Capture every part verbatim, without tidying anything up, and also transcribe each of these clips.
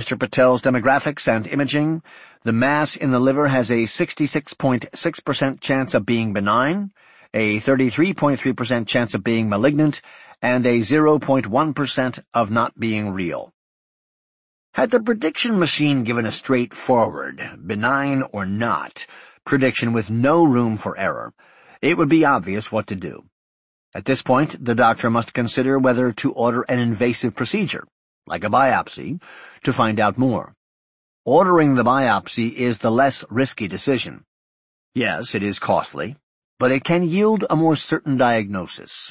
Mister Patel's demographics and imaging, the mass in the liver has a sixty-six point six percent chance of being benign, a thirty-three point three percent chance of being malignant, and a zero point one percent of not being real. Had the prediction machine given a straightforward, benign or not, prediction with no room for error, it would be obvious what to do. At this point, the doctor must consider whether to order an invasive procedure, like a biopsy, to find out more. Ordering the biopsy is the less risky decision. Yes, it is costly, but it can yield a more certain diagnosis.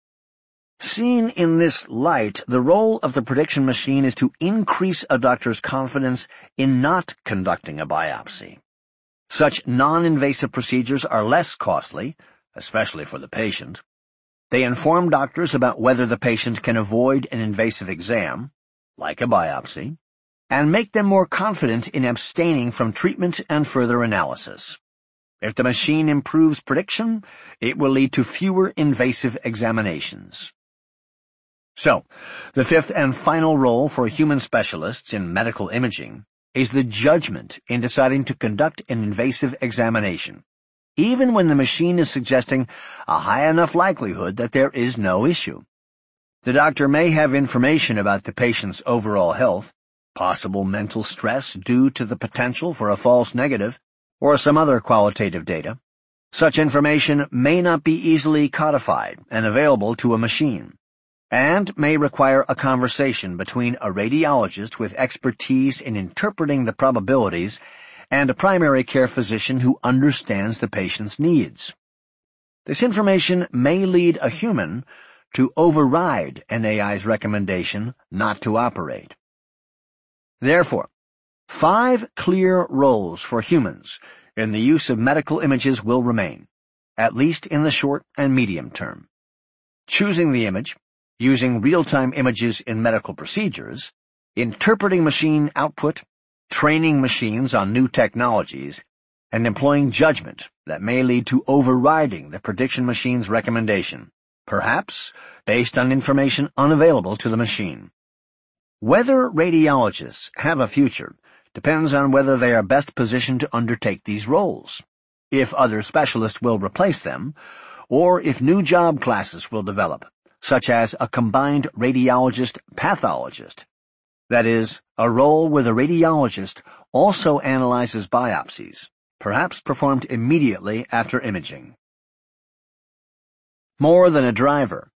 Seen in this light, the role of the prediction machine is to increase a doctor's confidence in not conducting a biopsy. Such non-invasive procedures are less costly, especially for the patient. They inform doctors about whether the patient can avoid an invasive exam, like a biopsy, and make them more confident in abstaining from treatment and further analysis. If the machine improves prediction, it will lead to fewer invasive examinations. So, the fifth and final role for human specialists in medical imaging is the judgment in deciding to conduct an invasive examination, even when the machine is suggesting a high enough likelihood that there is no issue. The doctor may have information about the patient's overall health, possible mental stress due to the potential for a false negative, or some other qualitative data. Such information may not be easily codified and available to a machine, and may require a conversation between a radiologist with expertise in interpreting the probabilities and a primary care physician who understands the patient's needs. This information may lead a human to override an A I's recommendation not to operate. Therefore, five clear roles for humans in the use of medical images will remain, at least in the short and medium term. Choosing the image, using real-time images in medical procedures, interpreting machine output, training machines on new technologies, and employing judgment that may lead to overriding the prediction machine's recommendation, perhaps based on information unavailable to the machine. Whether radiologists have a future depends on whether they are best positioned to undertake these roles, if other specialists will replace them, or if new job classes will develop, such as a combined radiologist-pathologist. That is, a role where the radiologist also analyzes biopsies, perhaps performed immediately after imaging. More than a driver.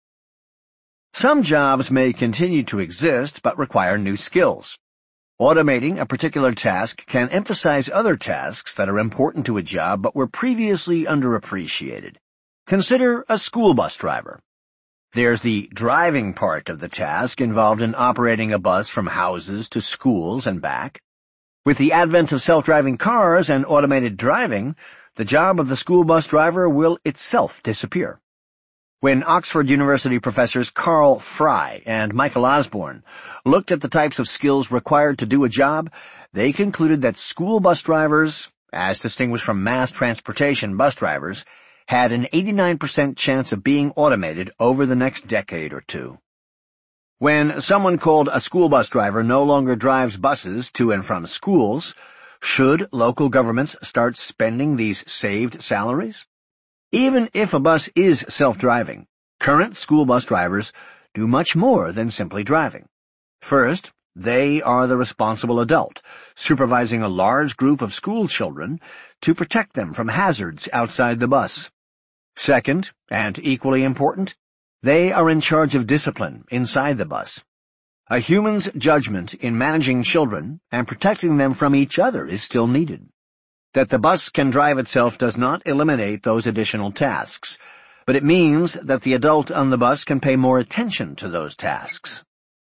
Some jobs may continue to exist but require new skills. Automating a particular task can emphasize other tasks that are important to a job but were previously underappreciated. Consider a school bus driver. There's the driving part of the task involved in operating a bus from houses to schools and back. With the advent of self-driving cars and automated driving, the job of the school bus driver will itself disappear. When Oxford University professors Carl Fry and Michael Osborne looked at the types of skills required to do a job, they concluded that school bus drivers, as distinguished from mass transportation bus drivers, had an eighty-nine percent chance of being automated over the next decade or two. When someone called a school bus driver no longer drives buses to and from schools, should local governments start spending these saved salaries? Even if a bus is self-driving, current school bus drivers do much more than simply driving. First, they are the responsible adult, supervising a large group of school children to protect them from hazards outside the bus. Second, and equally important, they are in charge of discipline inside the bus. A human's judgment in managing children and protecting them from each other is still needed. That the bus can drive itself does not eliminate those additional tasks, but it means that the adult on the bus can pay more attention to those tasks.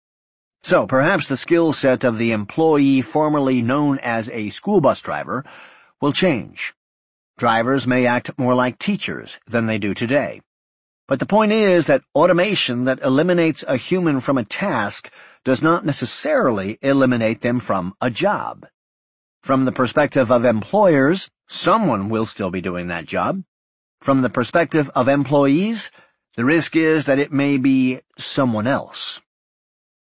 So perhaps the skill set of the employee formerly known as a school bus driver will change. Drivers may act more like teachers than they do today. But the point is that automation that eliminates a human from a task does not necessarily eliminate them from a job. From the perspective of employers, someone will still be doing that job. From the perspective of employees, the risk is that it may be someone else.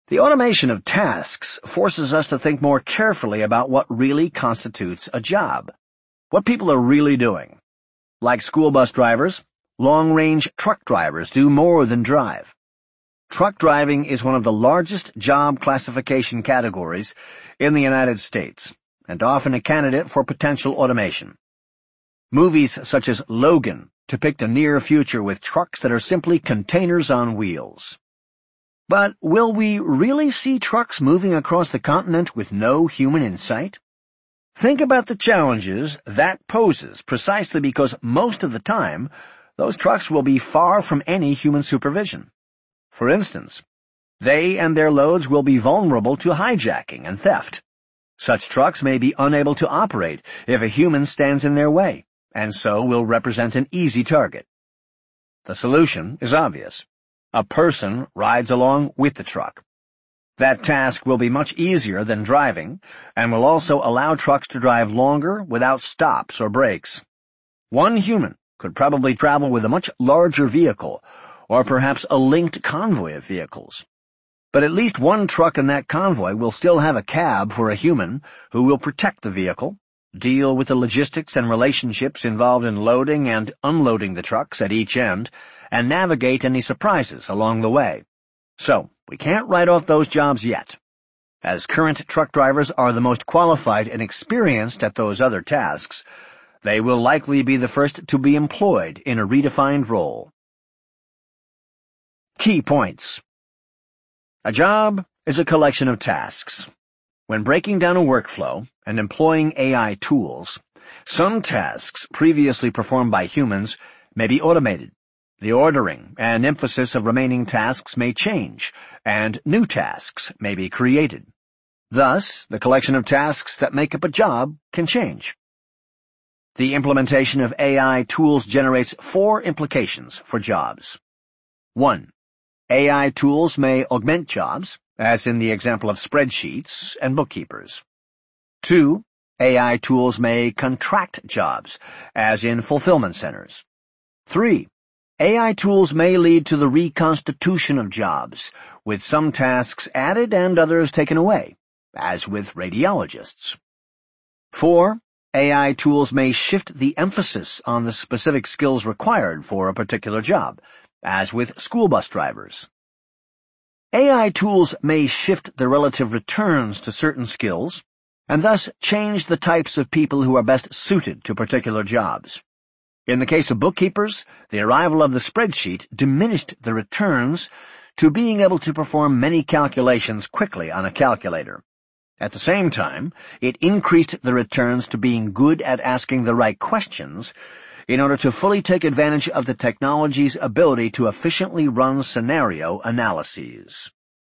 The automation of tasks forces us to think more carefully about what really constitutes a job, what people are really doing. Like school bus drivers, long-range truck drivers do more than drive. Truck driving is one of the largest job classification categories in the United States, and often a candidate for potential automation. Movies such as Logan depict a near future with trucks that are simply containers on wheels. But will we really see trucks moving across the continent with no human in sight? Think about the challenges that poses precisely because most of the time, those trucks will be far from any human supervision. For instance, they and their loads will be vulnerable to hijacking and theft. Such trucks may be unable to operate if a human stands in their way, and so will represent an easy target. The solution is obvious. A person rides along with the truck. That task will be much easier than driving, and will also allow trucks to drive longer without stops or breaks. One human could probably travel with a much larger vehicle, or perhaps a linked convoy of vehicles. But at least one truck in that convoy will still have a cab for a human who will protect the vehicle, deal with the logistics and relationships involved in loading and unloading the trucks at each end, and navigate any surprises along the way. So, we can't write off those jobs yet. As current truck drivers are the most qualified and experienced at those other tasks, they will likely be the first to be employed in a redefined role. Key points. A job is a collection of tasks. When breaking down a workflow and employing A I tools, some tasks previously performed by humans may be automated. The ordering and emphasis of remaining tasks may change, and new tasks may be created. Thus, the collection of tasks that make up a job can change. The implementation of A I tools generates four implications for jobs. One, A I tools may augment jobs, as in the example of spreadsheets and bookkeepers. Two, A I tools may contract jobs, as in fulfillment centers. Three, A I tools may lead to the reconstitution of jobs, with some tasks added and others taken away, as with radiologists. Four, A I tools may shift the emphasis on the specific skills required for a particular job, as with school bus drivers. A I tools may shift the relative returns to certain skills, and thus change the types of people who are best suited to particular jobs. In the case of bookkeepers, the arrival of the spreadsheet diminished the returns to being able to perform many calculations quickly on a calculator. At the same time, it increased the returns to being good at asking the right questions in order to fully take advantage of the technology's ability to efficiently run scenario analyses.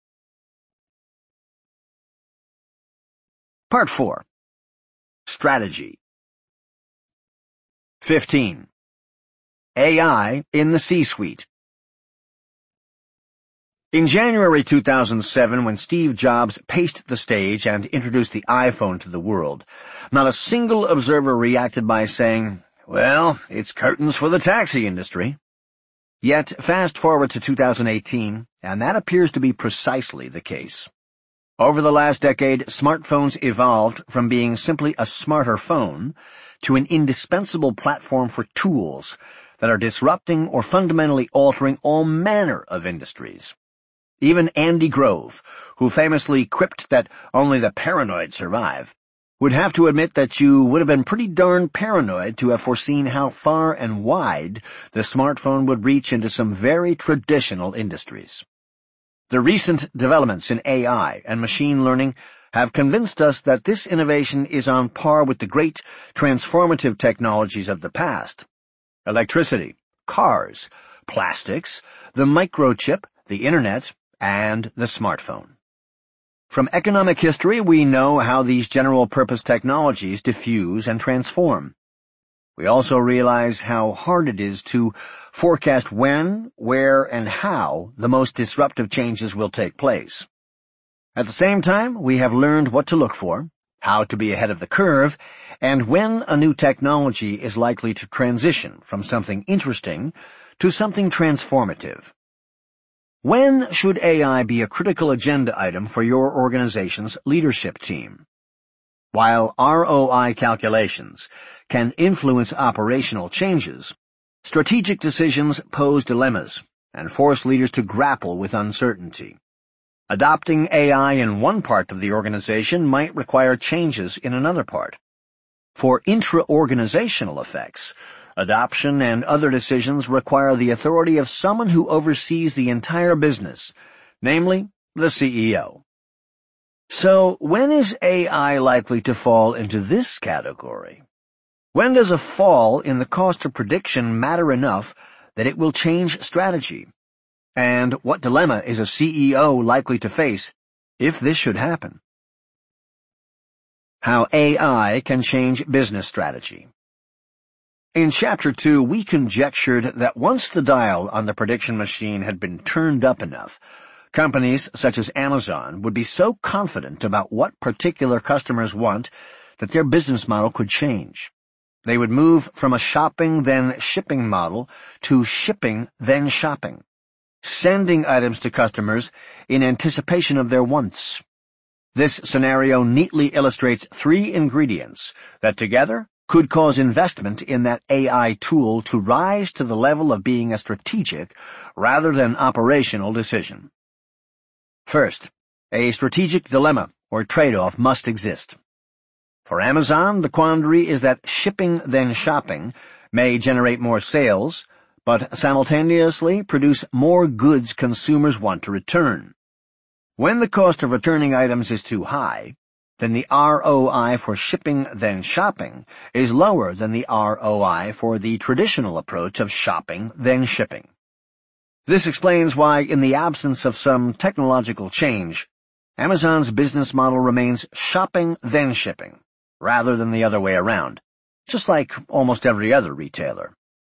Part four. Strategy. fifteen. A I in the C-suite. In January two thousand seven, when Steve Jobs paced the stage and introduced the iPhone to the world, not a single observer reacted by saying, "Well, it's curtains for the taxi industry." Yet, fast forward to two thousand eighteen, and that appears to be precisely the case. Over the last decade, smartphones evolved from being simply a smarter phone to an indispensable platform for tools that are disrupting or fundamentally altering all manner of industries. Even Andy Grove, who famously quipped that only the paranoid survive, would have to admit that you would have been pretty darn paranoid to have foreseen how far and wide the smartphone would reach into some very traditional industries. The recent developments in A I and machine learning have convinced us that this innovation is on par with the great transformative technologies of the past: electricity, cars, plastics, the microchip, the internet, and the smartphone. From economic history, we know how these general-purpose technologies diffuse and transform. We also realize how hard it is to forecast when, where, and how the most disruptive changes will take place. At the same time, we have learned what to look for, how to be ahead of the curve, and when a new technology is likely to transition from something interesting to something transformative. When should A I be a critical agenda item for your organization's leadership team? While R O I calculations can influence operational changes, strategic decisions pose dilemmas and force leaders to grapple with uncertainty. Adopting A I in one part of the organization might require changes in another part. For intra-organizational effects, adoption and other decisions require the authority of someone who oversees the entire business, namely the C E O. So, when is A I likely to fall into this category? When does a fall in the cost of prediction matter enough that it will change strategy? And what dilemma is a C E O likely to face if this should happen? How A I can change business strategy. In Chapter two, we conjectured that once the dial on the prediction machine had been turned up enough, companies such as Amazon would be so confident about what particular customers want that their business model could change. They would move from a shopping then shipping model to shipping then shopping, sending items to customers in anticipation of their wants. This scenario neatly illustrates three ingredients that together could cause investment in that A I tool to rise to the level of being a strategic rather than operational decision. First, a strategic dilemma or trade-off must exist. For Amazon, the quandary is that shipping then shopping may generate more sales, but simultaneously produce more goods consumers want to return. When the cost of returning items is too high, then the R O I for shipping then shopping is lower than the R O I for the traditional approach of shopping then shipping. This explains why, in the absence of some technological change, Amazon's business model remains shopping then shipping, rather than the other way around, just like almost every other retailer.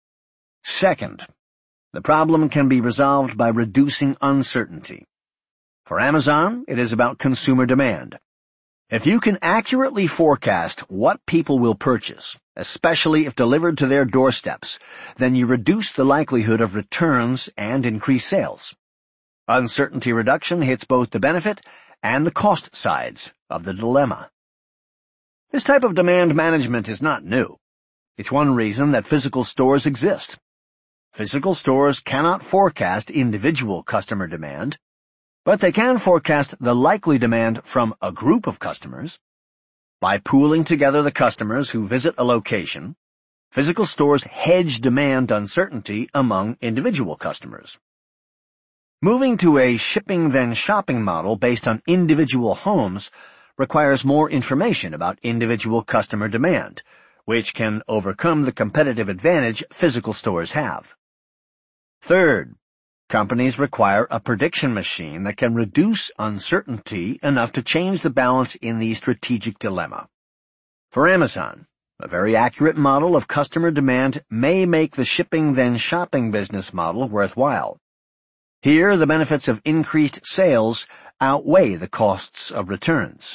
Second, the problem can be resolved by reducing uncertainty. For Amazon, it is about consumer demand. If you can accurately forecast what people will purchase, especially if delivered to their doorsteps, then you reduce the likelihood of returns and increase sales. Uncertainty reduction hits both the benefit and the cost sides of the dilemma. This type of demand management is not new. It's one reason that physical stores exist. Physical stores cannot forecast individual customer demand, but they can forecast the likely demand from a group of customers. By pooling together the customers who visit a location, physical stores hedge demand uncertainty among individual customers. Moving to a shipping then shopping model based on individual homes requires more information about individual customer demand, which can overcome the competitive advantage physical stores have. Third, companies require a prediction machine that can reduce uncertainty enough to change the balance in the strategic dilemma. For Amazon, a very accurate model of customer demand may make the shipping then shopping business model worthwhile. Here, the benefits of increased sales outweigh the costs of returns.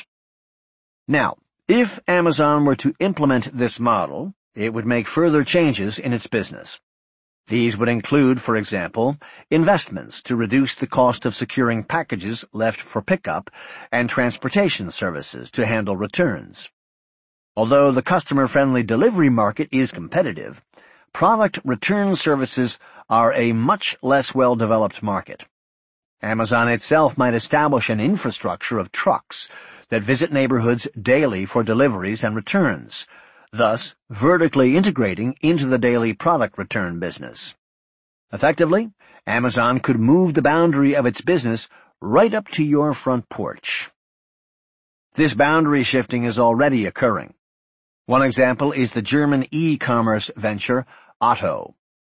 Now, if Amazon were to implement this model, it would make further changes in its business. These would include, for example, investments to reduce the cost of securing packages left for pickup and transportation services to handle returns. Although the customer-friendly delivery market is competitive, product return services are a much less well-developed market. Amazon itself might establish an infrastructure of trucks that visit neighborhoods daily for deliveries and returns, thus vertically integrating into the daily product return business. Effectively, Amazon could move the boundary of its business right up to your front porch. This boundary shifting is already occurring. One example is the German e-commerce venture Otto.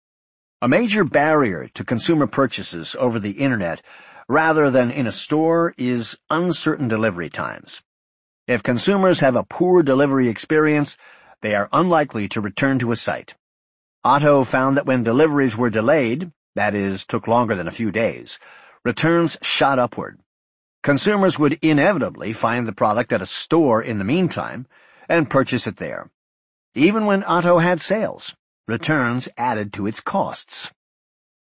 A major barrier to consumer purchases over the Internet rather than in a store is uncertain delivery times. If consumers have a poor delivery experience, they are unlikely to return to a site. Otto found that when deliveries were delayed, that is, took longer than a few days, returns shot upward. Consumers would inevitably find the product at a store in the meantime and purchase it there. Even when Otto had sales, returns added to its costs.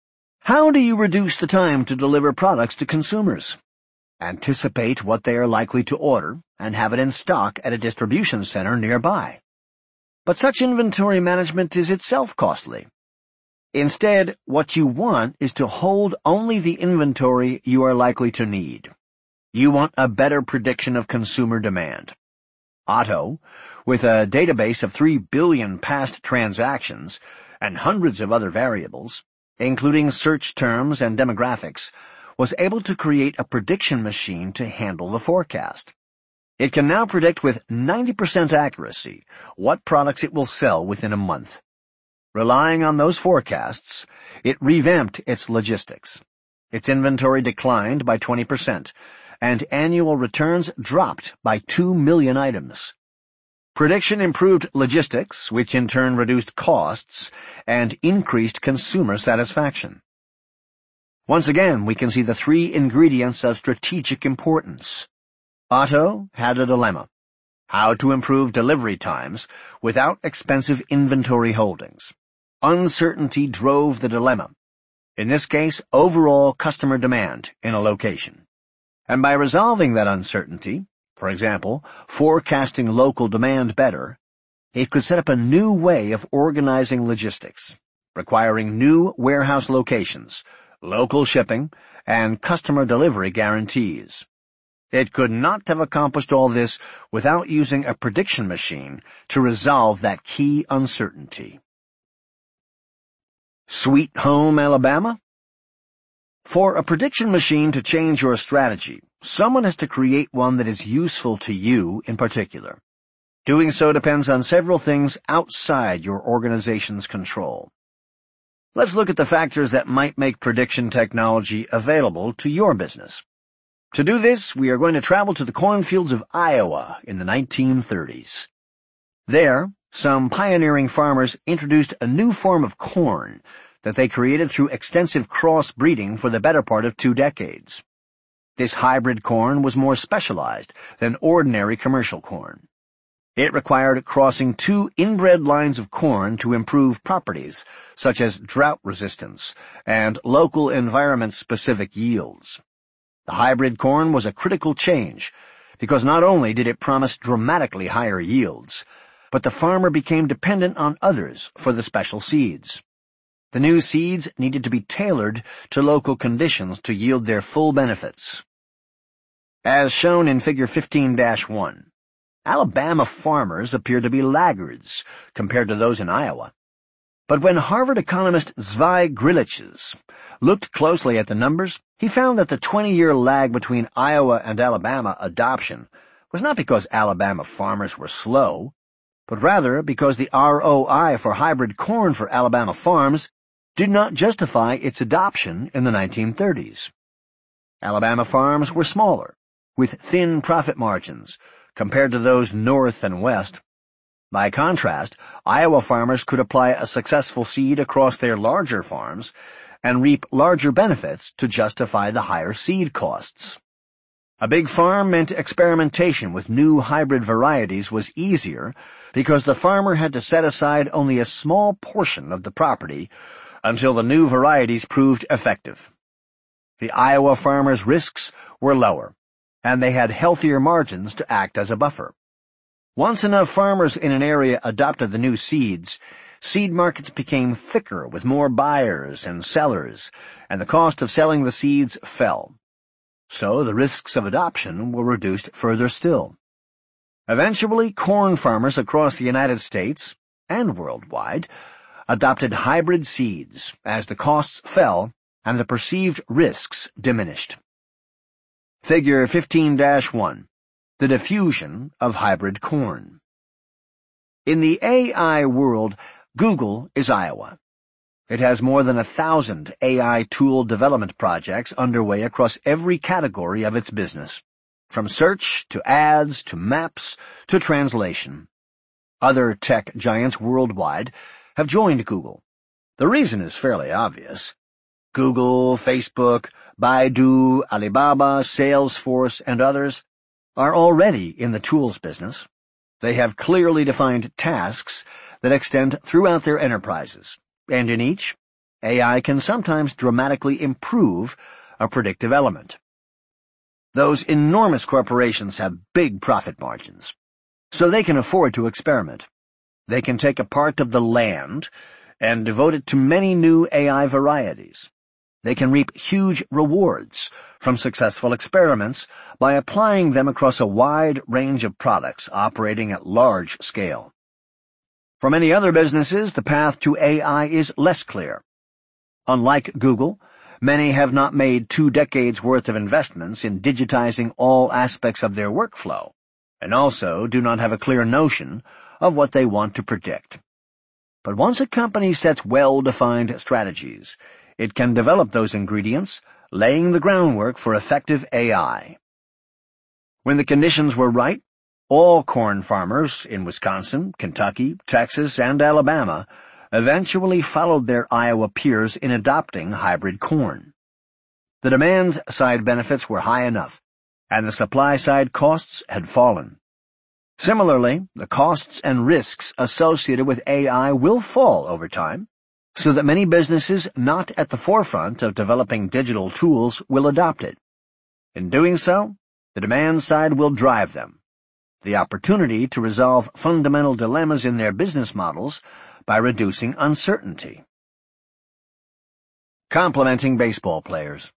How do you reduce the time to deliver products to consumers? Anticipate what they are likely to order and have it in stock at a distribution center nearby. But such inventory management is itself costly. Instead, what you want is to hold only the inventory you are likely to need. You want a better prediction of consumer demand. Otto, with a database of three billion past transactions and hundreds of other variables, including search terms and demographics, was able to create a prediction machine to handle the forecast. It can now predict with ninety percent accuracy what products it will sell within a month. Relying on those forecasts, it revamped its logistics. Its inventory declined by twenty percent, and annual returns dropped by two million items. Prediction improved logistics, which in turn reduced costs and increased consumer satisfaction. Once again, we can see the three ingredients of strategic importance. Otto had a dilemma: how to improve delivery times without expensive inventory holdings. Uncertainty drove the dilemma. In this case, overall customer demand in a location. And by resolving that uncertainty, for example, forecasting local demand better, it could set up a new way of organizing logistics, requiring new warehouse locations, local shipping, and customer delivery guarantees. It could not have accomplished all this without using a prediction machine to resolve that key uncertainty. Sweet Home, Alabama? For a prediction machine to change your strategy, someone has to create one that is useful to you in particular. Doing so depends on several things outside your organization's control. Let's look at the factors that might make prediction technology available to your business. To do this, we are going to travel to the cornfields of Iowa in the nineteen thirties. There, some pioneering farmers introduced a new form of corn that they created through extensive cross-breeding for the better part of two decades. This hybrid corn was more specialized than ordinary commercial corn. It required crossing two inbred lines of corn to improve properties such as drought resistance and local environment-specific yields. The hybrid corn was a critical change because not only did it promise dramatically higher yields, but the farmer became dependent on others for the special seeds. The new seeds needed to be tailored to local conditions to yield their full benefits. As shown in Figure fifteen dash one, Alabama farmers appear to be laggards compared to those in Iowa. But when Harvard economist Zwei Griliches looked closely at the numbers, he found that the twenty-year lag between Iowa and Alabama adoption was not because Alabama farmers were slow, but rather because the R O I for hybrid corn for Alabama farms did not justify its adoption in the nineteen thirties. Alabama farms were smaller, with thin profit margins, compared to those north and west. By contrast, Iowa farmers could apply a successful seed across their larger farms and reap larger benefits to justify the higher seed costs. A big farm meant experimentation with new hybrid varieties was easier because the farmer had to set aside only a small portion of the property until the new varieties proved effective. The Iowa farmers' risks were lower, and they had healthier margins to act as a buffer. Once enough farmers in an area adopted the new seeds, seed markets became thicker with more buyers and sellers, and the cost of selling the seeds fell. So the risks of adoption were reduced further still. Eventually, corn farmers across the United States, and worldwide, adopted hybrid seeds as the costs fell and the perceived risks diminished. Figure fifteen dash one. The diffusion of hybrid corn. In the A I world, Google is Iowa. It has more than a thousand A I tool development projects underway across every category of its business, from search to ads to maps to translation. Other tech giants worldwide have joined Google. The reason is fairly obvious. Google, Facebook, Baidu, Alibaba, Salesforce, and others are already in the tools business. They have clearly defined tasks that extend throughout their enterprises, and in each, A I can sometimes dramatically improve a predictive element. Those enormous corporations have big profit margins, so they can afford to experiment. They can take a part of the land and devote it to many new A I varieties. They can reap huge rewards from successful experiments by applying them across a wide range of products operating at large scale. For many other businesses, the path to A I is less clear. Unlike Google, many have not made two decades' worth of investments in digitizing all aspects of their workflow, and also do not have a clear notion of what they want to predict. But once a company sets well-defined strategies, it can develop those ingredients, laying the groundwork for effective A I. When the conditions were right, all corn farmers in Wisconsin, Kentucky, Texas, and Alabama eventually followed their Iowa peers in adopting hybrid corn. The demand-side benefits were high enough, and the supply-side costs had fallen. Similarly, the costs and risks associated with A I will fall over time, so that many businesses not at the forefront of developing digital tools will adopt it. In doing so, the demand side will drive them. The opportunity to resolve fundamental dilemmas in their business models by reducing uncertainty. Complementing baseball players.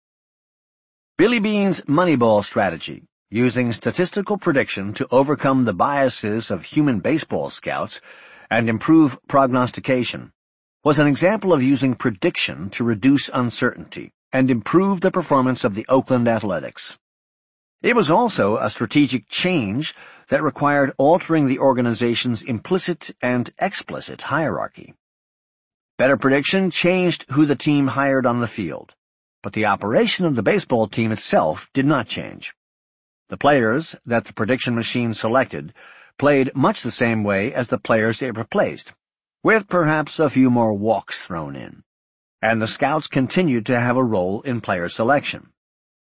Billy Beane's Moneyball strategy, using statistical prediction to overcome the biases of human baseball scouts and improve prognostication, was an example of using prediction to reduce uncertainty and improve the performance of the Oakland Athletics. It was also a strategic change that required altering the organization's implicit and explicit hierarchy. Better prediction changed who the team hired on the field, but the operation of the baseball team itself did not change. The players that the prediction machine selected played much the same way as the players it replaced, with perhaps a few more walks thrown in, and the scouts continued to have a role in player selection.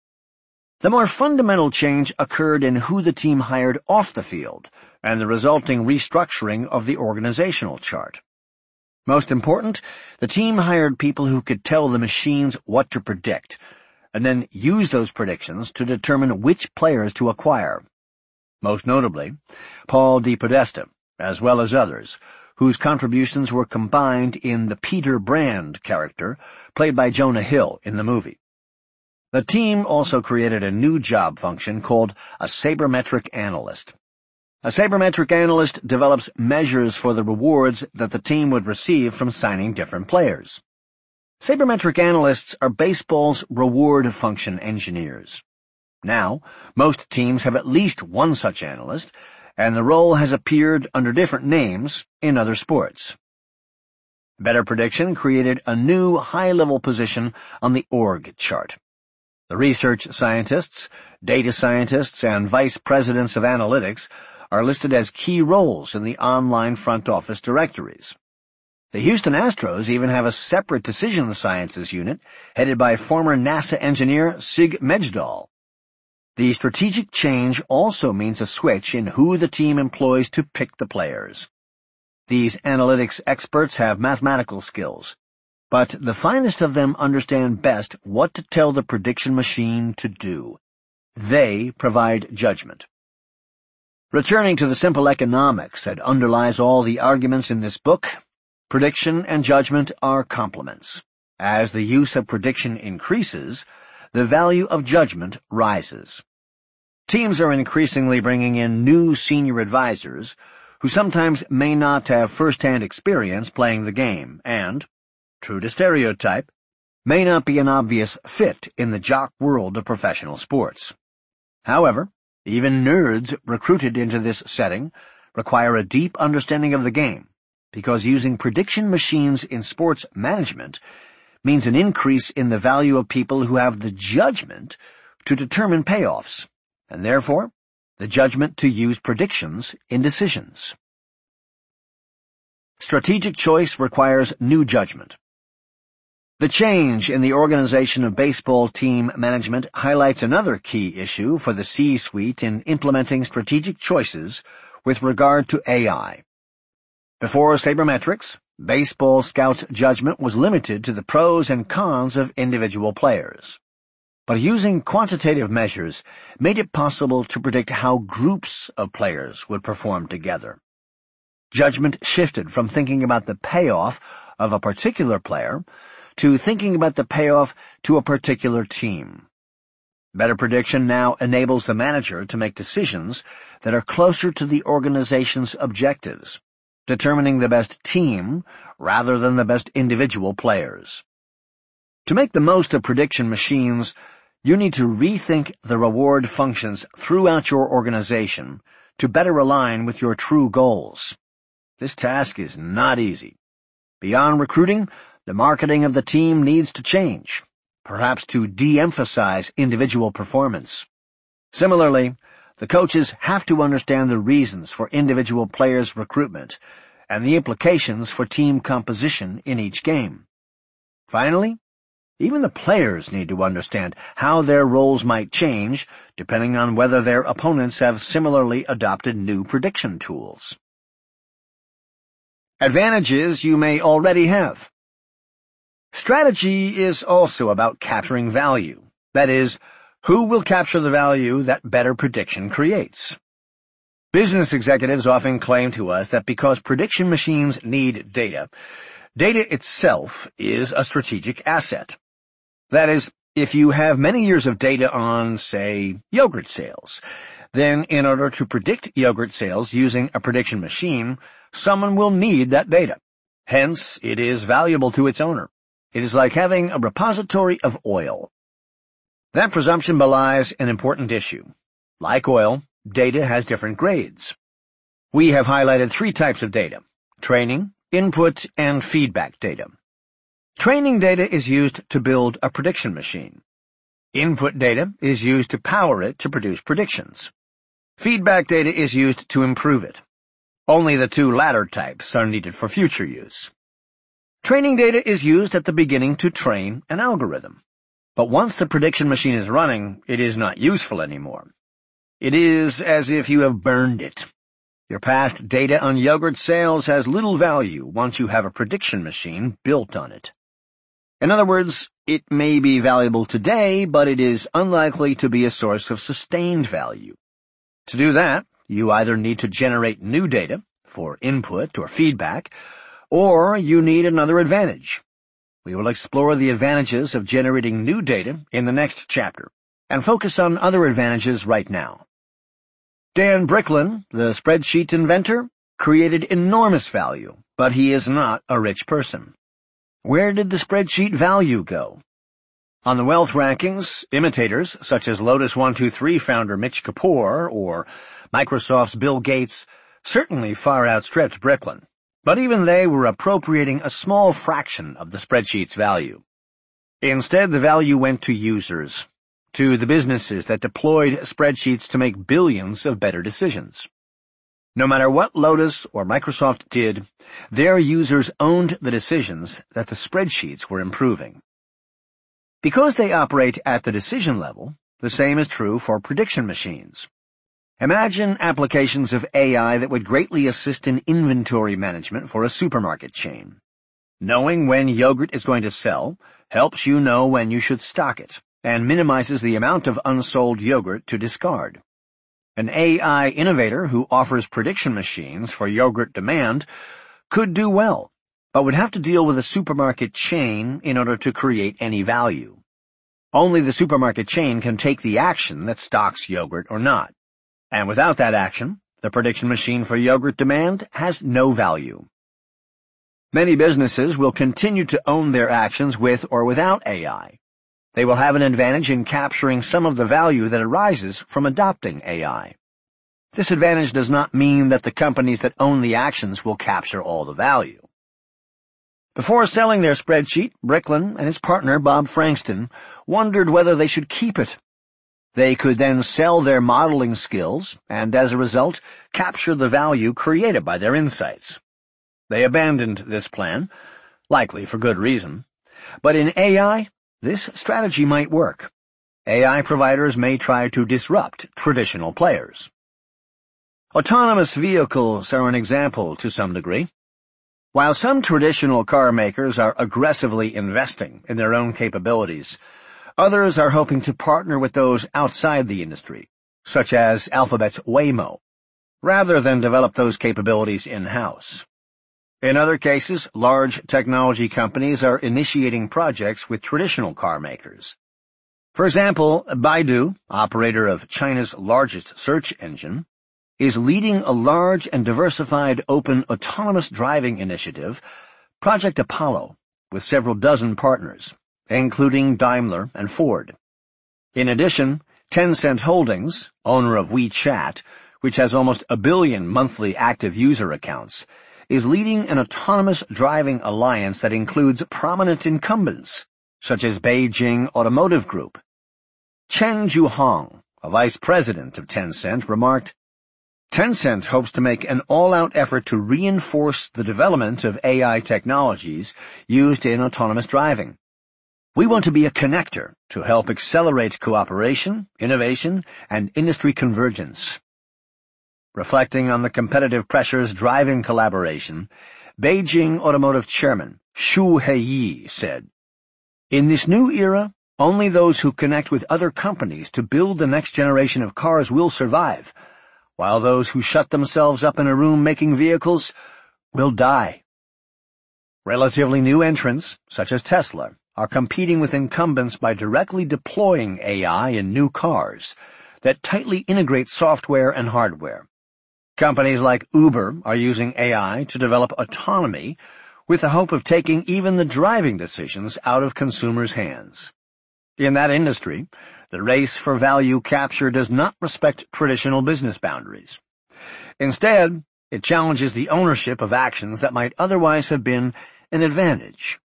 The more fundamental change occurred in who the team hired off the field and the resulting restructuring of the organizational chart. Most important, the team hired people who could tell the machines what to predict, and then use those predictions to determine which players to acquire. Most notably, Paul DePodesta, as well as others, whose contributions were combined in the Peter Brand character played by Jonah Hill in the movie. The team also created a new job function called a sabermetric analyst. A sabermetric analyst develops measures for the rewards that the team would receive from signing different players. Sabermetric analysts are baseball's reward function engineers. Now, most teams have at least one such analyst, and the role has appeared under different names in other sports. Better Prediction created a new high-level position on the org chart. The research scientists, data scientists, and vice presidents of analytics are listed as key roles in the online front office directories. The Houston Astros even have a separate decision sciences unit headed by former NASA engineer Sig Mejdal. The strategic change also means a switch in who the team employs to pick the players. These analytics experts have mathematical skills, but the finest of them understand best what to tell the prediction machine to do. They provide judgment. Returning to the simple economics that underlies all the arguments in this book, prediction and judgment are complements. As the use of prediction increases, the value of judgment rises. Teams are increasingly bringing in new senior advisors who sometimes may not have first-hand experience playing the game and, true to stereotype, may not be an obvious fit in the jock world of professional sports. However, even nerds recruited into this setting require a deep understanding of the game, because using prediction machines in sports management means an increase in the value of people who have the judgment to determine payoffs, and therefore the judgment to use predictions in decisions. Strategic choice requires new judgment. The change in the organization of baseball team management highlights another key issue for the C-suite in implementing strategic choices with regard to A I. Before sabermetrics, Baseball scouts' judgment was limited to the pros and cons of individual players. But using quantitative measures made it possible to predict how groups of players would perform together. Judgment shifted from thinking about the payoff of a particular player to thinking about the payoff to a particular team. Better prediction now enables the manager to make decisions that are closer to the organization's objectives, determining the best team rather than the best individual players. To make the most of prediction machines, you need to rethink the reward functions throughout your organization to better align with your true goals. This task is not easy. Beyond recruiting, the marketing of the team needs to change, perhaps to de-emphasize individual performance. Similarly, the coaches have to understand the reasons for individual players' recruitment and the implications for team composition in each game. Finally, even the players need to understand how their roles might change depending on whether their opponents have similarly adopted new prediction tools. Advantages you may already have. Strategy is also about capturing value. That is, who will capture the value that better prediction creates? Business executives often claim to us that because prediction machines need data, data itself is a strategic asset. That is, if you have many years of data on, say, yogurt sales, then in order to predict yogurt sales using a prediction machine, someone will need that data. Hence, it is valuable to its owner. It is like having a repository of oil. That presumption belies an important issue. Like oil, data has different grades. We have highlighted three types of data: training, input, and feedback data. Training data is used to build a prediction machine. Input data is used to power it to produce predictions. Feedback data is used to improve it. Only the two latter types are needed for future use. Training data is used at the beginning to train an algorithm. But once the prediction machine is running, it is not useful anymore. It is as if you have burned it. Your past data on yogurt sales has little value once you have a prediction machine built on it. In other words, it may be valuable today, but it is unlikely to be a source of sustained value. To do that, you either need to generate new data for input or feedback, or you need another advantage. We will explore the advantages of generating new data in the next chapter, and focus on other advantages right now. Dan Bricklin, the spreadsheet inventor, created enormous value, but he is not a rich person. Where did the spreadsheet value go? On the wealth rankings, imitators such as Lotus one two three founder Mitch Kapor or Microsoft's Bill Gates certainly far outstripped Bricklin. But even they were appropriating a small fraction of the spreadsheet's value. Instead, the value went to users, to the businesses that deployed spreadsheets to make billions of better decisions. No matter what Lotus or Microsoft did, their users owned the decisions that the spreadsheets were improving. Because they operate at the decision level, the same is true for prediction machines. Imagine applications of A I that would greatly assist in inventory management for a supermarket chain. Knowing when yogurt is going to sell helps you know when you should stock it, and minimizes the amount of unsold yogurt to discard. An A I innovator who offers prediction machines for yogurt demand could do well, but would have to deal with a supermarket chain in order to create any value. Only the supermarket chain can take the action that stocks yogurt or not. And without that action, the prediction machine for yogurt demand has no value. Many businesses will continue to own their actions with or without A I. They will have an advantage in capturing some of the value that arises from adopting A I. This advantage does not mean that the companies that own the actions will capture all the value. Before selling their spreadsheet, Bricklin and his partner Bob Frankston wondered whether they should keep it. They could then sell their modeling skills and, as a result, capture the value created by their insights. They abandoned this plan, likely for good reason. But in A I, this strategy might work. A I providers may try to disrupt traditional players. Autonomous vehicles are an example to some degree. While some traditional car makers are aggressively investing in their own capabilities, others are hoping to partner with those outside the industry, such as Alphabet's Waymo, rather than develop those capabilities in-house. In other cases, large technology companies are initiating projects with traditional car makers. For example, Baidu, operator of China's largest search engine, is leading a large and diversified open autonomous driving initiative, Project Apollo, with several dozen partners, including Daimler and Ford. In addition, Tencent Holdings, owner of WeChat, which has almost a billion monthly active user accounts, is leading an autonomous driving alliance that includes prominent incumbents, such as Beijing Automotive Group. Chen Zhuhong, a vice president of Tencent, remarked, Tencent hopes to make an all-out effort to reinforce the development of A I technologies used in autonomous driving. We want to be a connector to help accelerate cooperation, innovation, and industry convergence. Reflecting on the competitive pressures driving collaboration, Beijing Automotive Chairman Xu Heiyi said, In this new era, only those who connect with other companies to build the next generation of cars will survive, while those who shut themselves up in a room making vehicles will die. Relatively new entrants, such as Tesla, are competing with incumbents by directly deploying A I in new cars that tightly integrate software and hardware. Companies like Uber are using A I to develop autonomy with the hope of taking even the driving decisions out of consumers' hands. In that industry, the race for value capture does not respect traditional business boundaries. Instead, it challenges the ownership of actions that might otherwise have been an advantage.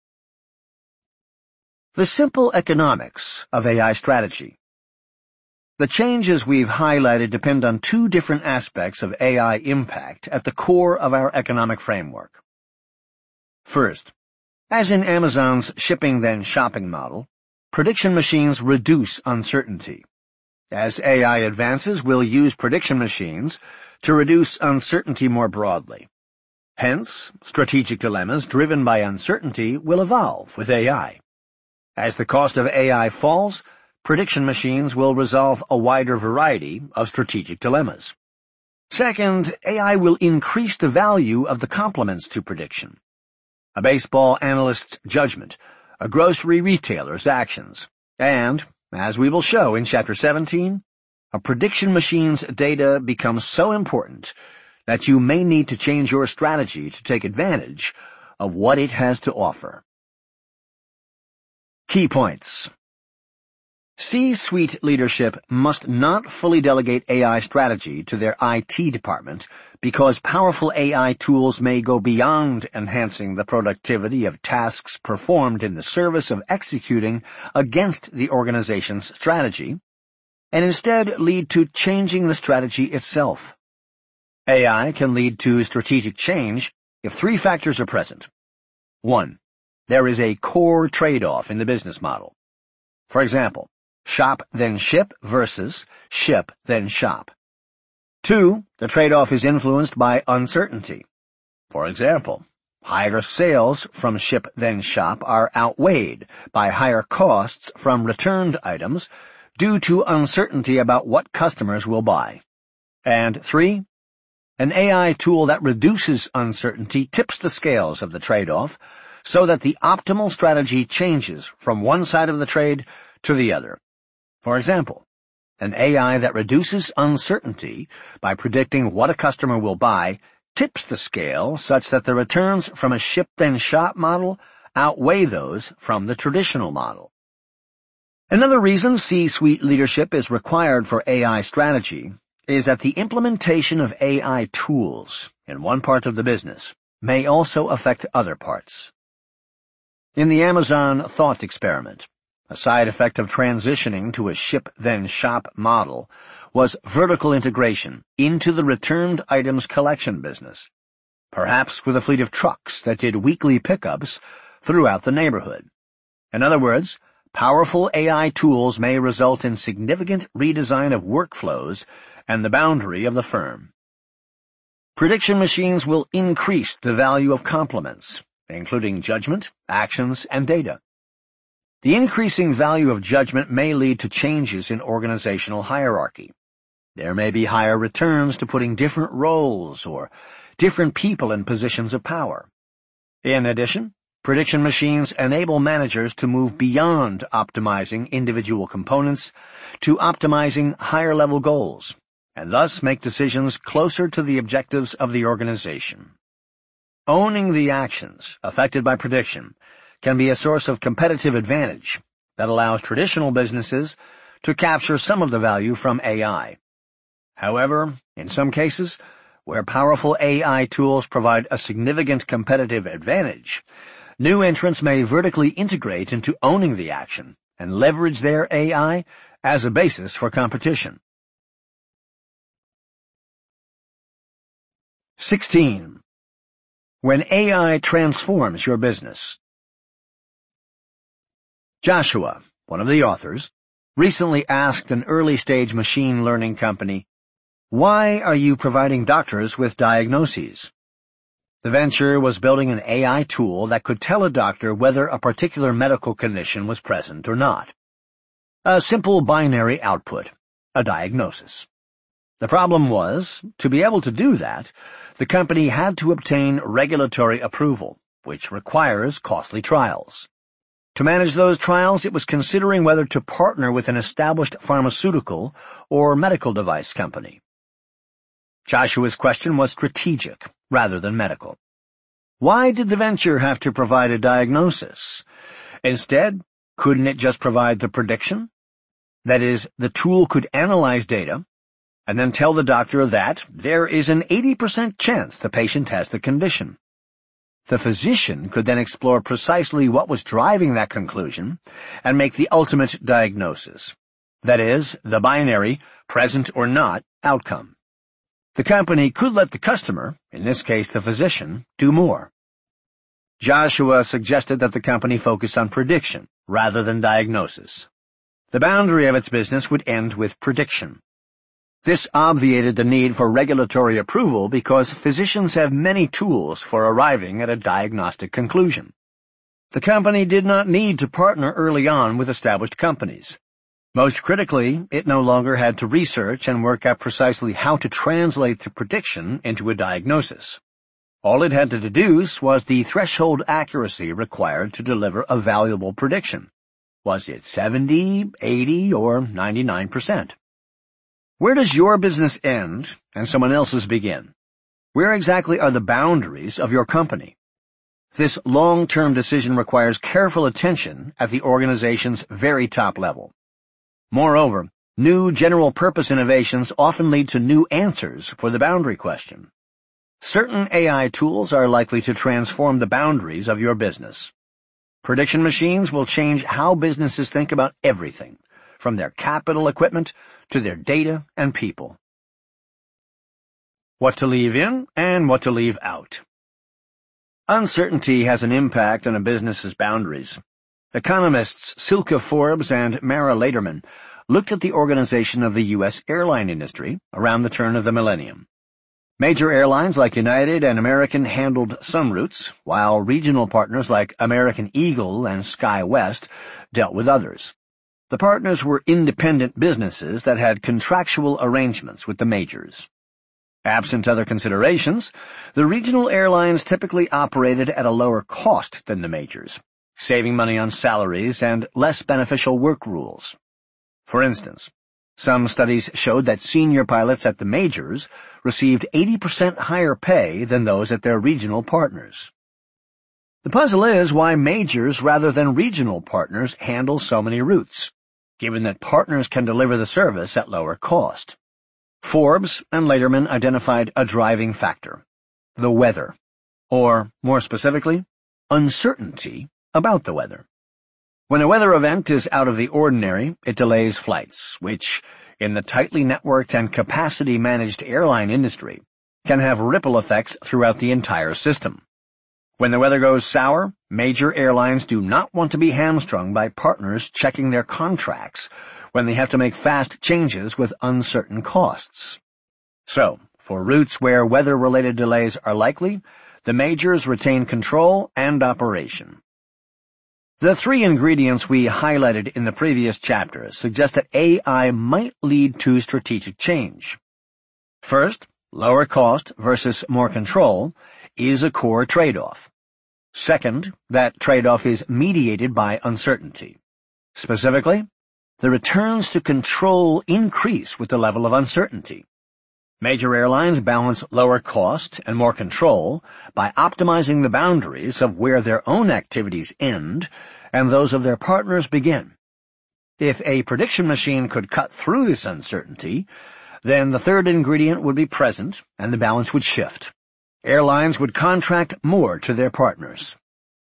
The simple economics of A I strategy. The changes we've highlighted depend on two different aspects of A I impact at the core of our economic framework. First, as in Amazon's shipping then shopping model, prediction machines reduce uncertainty. As A I advances, we'll use prediction machines to reduce uncertainty more broadly. Hence, strategic dilemmas driven by uncertainty will evolve with A I. As the cost of A I falls, prediction machines will resolve a wider variety of strategic dilemmas. Second, A I will increase the value of the complements to prediction. A baseball analyst's judgment, a grocery retailer's actions, and, as we will show in Chapter seventeen, a prediction machine's data becomes so important that you may need to change your strategy to take advantage of what it has to offer. Key points. C-suite leadership must not fully delegate A I strategy to their I T department because powerful A I tools may go beyond enhancing the productivity of tasks performed in the service of executing against the organization's strategy, and instead lead to changing the strategy itself. A I can lead to strategic change if three factors are present. One, there is a core trade-off in the business model. For example, shop then ship versus ship then shop. Two, the trade-off is influenced by uncertainty. For example, higher sales from ship then shop are outweighed by higher costs from returned items due to uncertainty about what customers will buy. And three, an A I tool that reduces uncertainty tips the scales of the trade-off so that the optimal strategy changes from one side of the trade to the other. For example, an A I that reduces uncertainty by predicting what a customer will buy tips the scale such that the returns from a ship-then-shop model outweigh those from the traditional model. Another reason C-suite leadership is required for A I strategy is that the implementation of A I tools in one part of the business may also affect other parts. In the Amazon thought experiment, a side effect of transitioning to a ship-then-shop model was vertical integration into the returned items collection business, perhaps with a fleet of trucks that did weekly pickups throughout the neighborhood. In other words, powerful A I tools may result in significant redesign of workflows and the boundary of the firm. Prediction machines will increase the value of complements, including judgment, actions, and data. The increasing value of judgment may lead to changes in organizational hierarchy. There may be higher returns to putting different roles or different people in positions of power. In addition, prediction machines enable managers to move beyond optimizing individual components to optimizing higher-level goals, and thus make decisions closer to the objectives of the organization. Owning the actions affected by prediction can be a source of competitive advantage that allows traditional businesses to capture some of the value from A I. However, in some cases, where powerful A I tools provide a significant competitive advantage, new entrants may vertically integrate into owning the action and leverage their A I as a basis for competition. sixteen. When A I transforms your business. Joshua, one of the authors, recently asked an early-stage machine learning company, "Why are you providing doctors with diagnoses?" The venture was building an A I tool that could tell a doctor whether a particular medical condition was present or not. A simple binary output, a diagnosis. The problem was, to be able to do that, the company had to obtain regulatory approval, which requires costly trials. To manage those trials, it was considering whether to partner with an established pharmaceutical or medical device company. Joshua's question was strategic rather than medical. Why did the venture have to provide a diagnosis? Instead, couldn't it just provide the prediction? That is, the tool could analyze data and then tell the doctor that there is an eighty percent chance the patient has the condition. The physician could then explore precisely what was driving that conclusion and make the ultimate diagnosis. That is, the binary, present or not, outcome. The company could let the customer, in this case the physician, do more. Joshua suggested that the company focus on prediction rather than diagnosis. The boundary of its business would end with prediction. This obviated the need for regulatory approval because physicians have many tools for arriving at a diagnostic conclusion. The company did not need to partner early on with established companies. Most critically, it no longer had to research and work out precisely how to translate the prediction into a diagnosis. All it had to deduce was the threshold accuracy required to deliver a valuable prediction. Was it seventy, eighty, or ninety-nine percent? Where does your business end and someone else's begin? Where exactly are the boundaries of your company? This long-term decision requires careful attention at the organization's very top level. Moreover, new general-purpose innovations often lead to new answers for the boundary question. Certain A I tools are likely to transform the boundaries of your business. Prediction machines will change how businesses think about everything, from their capital equipment to their data and people. What to leave in and what to leave out. Uncertainty has an impact on a business's boundaries. Economists Silke Forbes and Mara Lederman looked at the organization of the U S airline industry around the turn of the millennium. Major airlines like United and American handled some routes, while regional partners like American Eagle and SkyWest dealt with others. The partners were independent businesses that had contractual arrangements with the majors. Absent other considerations, the regional airlines typically operated at a lower cost than the majors, saving money on salaries and less beneficial work rules. For instance, some studies showed that senior pilots at the majors received eighty percent higher pay than those at their regional partners. The puzzle is why majors rather than regional partners handle so many routes, given that partners can deliver the service at lower cost. Forbes and Lederman identified a driving factor, the weather, or, more specifically, uncertainty about the weather. When a weather event is out of the ordinary, it delays flights, which, in the tightly networked and capacity-managed airline industry, can have ripple effects throughout the entire system. When the weather goes sour, major airlines do not want to be hamstrung by partners checking their contracts when they have to make fast changes with uncertain costs. So, For routes where weather-related delays are likely, the majors retain control and operation. The three ingredients we highlighted in the previous chapter suggest that A I might lead to strategic change. First, lower cost versus more control is a core trade-off. Second, that trade-off is mediated by uncertainty. Specifically, the returns to control increase with the level of uncertainty. Major airlines balance lower cost and more control by optimizing the boundaries of where their own activities end and those of their partners begin. If a prediction machine could cut through this uncertainty, then the third ingredient would be present and the balance would shift. Airlines would contract more to their partners.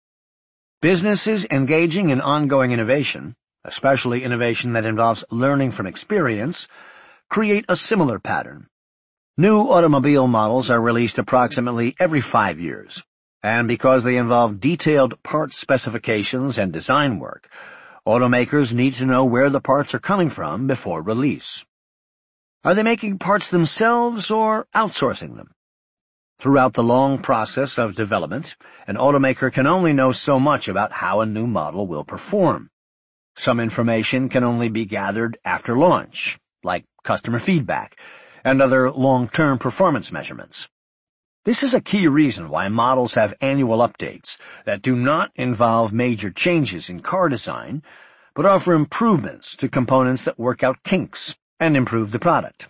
Businesses engaging in ongoing innovation, especially innovation that involves learning from experience, create a similar pattern. New automobile models are released approximately every five years, and because they involve detailed part specifications and design work, automakers need to know where the parts are coming from before release. Are they making parts themselves or outsourcing them? Throughout the long process of development, an automaker can only know so much about how a new model will perform. Some information can only be gathered after launch, like customer feedback and other long-term performance measurements. This is a key reason why models have annual updates that do not involve major changes in car design, but offer improvements to components that work out kinks and improve the product.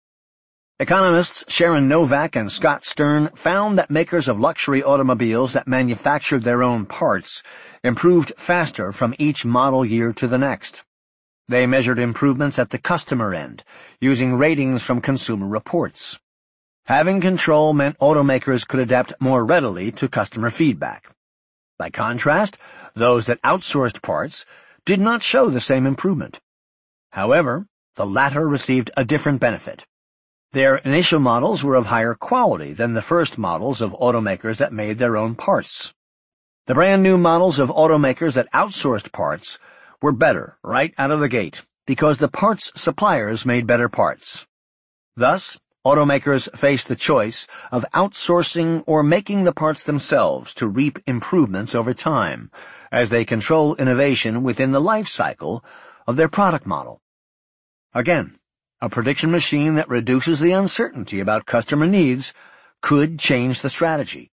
Economists Sharon Novak and Scott Stern found that makers of luxury automobiles that manufactured their own parts improved faster from each model year to the next. They measured improvements at the customer end, using ratings from Consumer Reports. Having control meant automakers could adapt more readily to customer feedback. By contrast, those that outsourced parts did not show the same improvement. However, the latter received a different benefit. Their initial models were of higher quality than the first models of automakers that made their own parts. The brand new models of automakers that outsourced parts were better right out of the gate because the parts suppliers made better parts. Thus, automakers faced the choice of outsourcing or making the parts themselves to reap improvements over time as they control innovation within the life cycle of their product model. Again, a prediction machine that reduces the uncertainty about customer needs could change the strategy.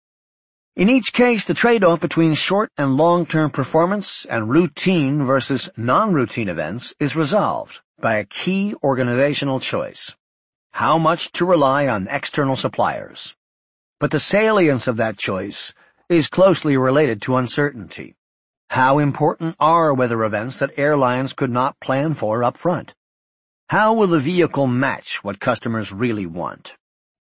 In each case, the trade-off between short and long-term performance and routine versus non-routine events is resolved by a key organizational choice: how much to rely on external suppliers. But the salience of that choice is closely related to uncertainty. How important are weather events that airlines could not plan for up front? How will the vehicle match what customers really want?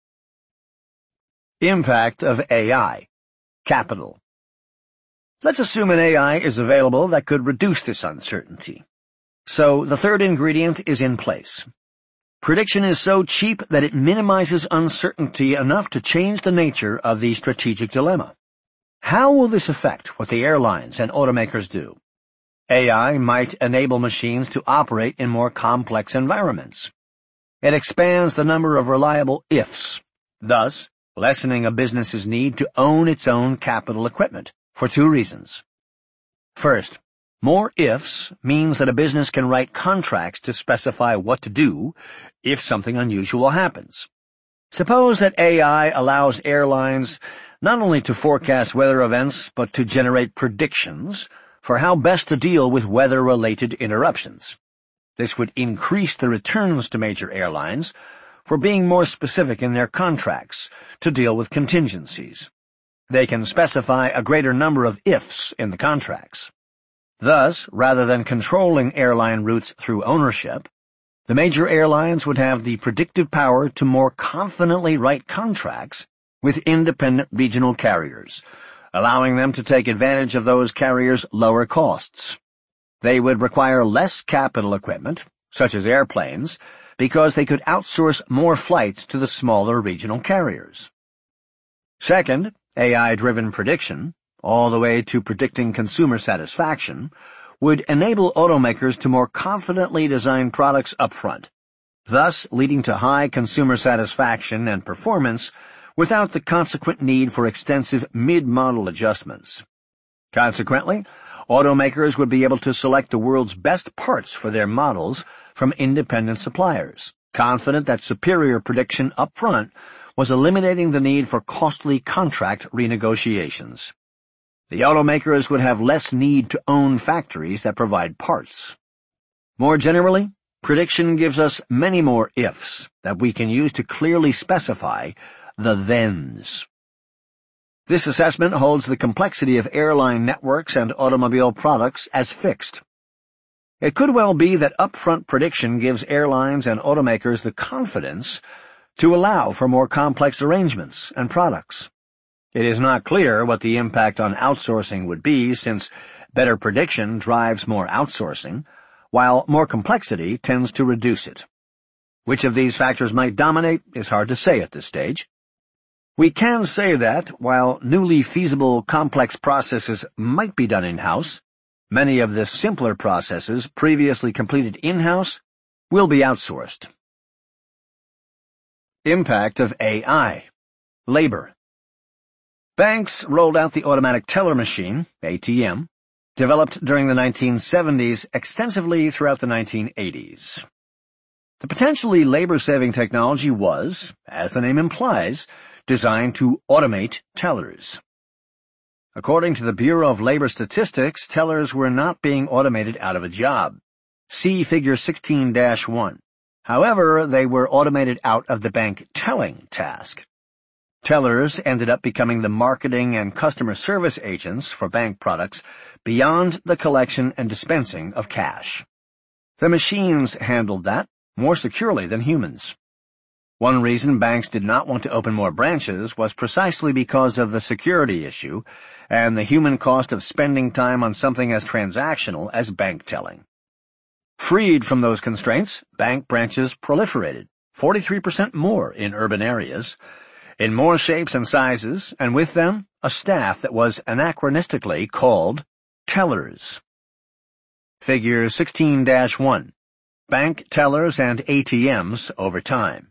Impact of A I. Capital. Let's assume an A I is available that could reduce this uncertainty. So the third ingredient is in place. Prediction is so cheap that it minimizes uncertainty enough to change the nature of the strategic dilemma. How will this affect what the airlines and automakers do? A I might enable machines to operate in more complex environments. It expands the number of reliable ifs, thus lessening a business's need to own its own capital equipment, for two reasons. First, more ifs means that a business can write contracts to specify what to do if something unusual happens. Suppose that A I allows airlines not only to forecast weather events but to generate predictions for how best to deal with weather-related interruptions. This would increase the returns to major airlines for being more specific in their contracts to deal with contingencies. They can specify a greater number of ifs in the contracts. Thus, rather than controlling airline routes through ownership, the major airlines would have the predictive power to more confidently write contracts with independent regional carriers, allowing them to take advantage of those carriers' lower costs. They would require less capital equipment, such as airplanes, because they could outsource more flights to the smaller regional carriers. Second, A I-driven prediction, all the way to predicting consumer satisfaction, would enable automakers to more confidently design products up front, thus leading to high consumer satisfaction and performance without the consequent need for extensive mid-model adjustments. Consequently, automakers would be able to select the world's best parts for their models from independent suppliers, confident that superior prediction up front was eliminating the need for costly contract renegotiations. The automakers would have less need to own factories that provide parts. More generally, prediction gives us many more ifs that we can use to clearly specify the thens. This assessment holds the complexity of airline networks and automobile products as fixed. It could well be that upfront prediction gives airlines and automakers the confidence to allow for more complex arrangements and products. It is not clear what the impact on outsourcing would be, since better prediction drives more outsourcing, while more complexity tends to reduce it. Which of these factors might dominate is hard to say at this stage. We can say that, while newly feasible complex processes might be done in-house, many of the simpler processes previously completed in-house will be outsourced. Impact of A I. Labor. Banks rolled out the automatic teller machine, A T M, developed during the nineteen seventies extensively throughout the nineteen eighties. The potentially labor-saving technology was, as the name implies, designed to automate tellers. According to the Bureau of Labor Statistics, tellers were not being automated out of a job. See Figure sixteen dash one. However, they were automated out of the bank telling task. Tellers ended up becoming the marketing and customer service agents for bank products beyond the collection and dispensing of cash. The machines handled that more securely than humans. One reason banks did not want to open more branches was precisely because of the security issue and the human cost of spending time on something as transactional as bank telling. Freed from those constraints, bank branches proliferated, forty-three percent more in urban areas, in more shapes and sizes, and with them a staff that was anachronistically called tellers. Figure sixteen dash one. Bank tellers and A T Ms over time.